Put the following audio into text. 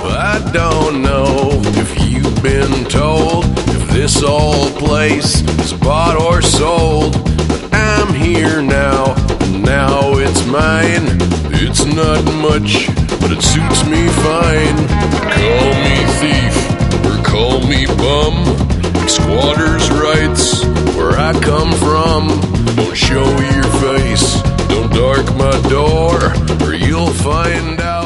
I don't know if you've been told if this old place is bought or sold, but I'm here now, and now it's mine. It's not much, but it suits me fine. Call me thief or call me bum. Squatters' rights where I come from. Don't show your face, don't dark my door, or you'll find out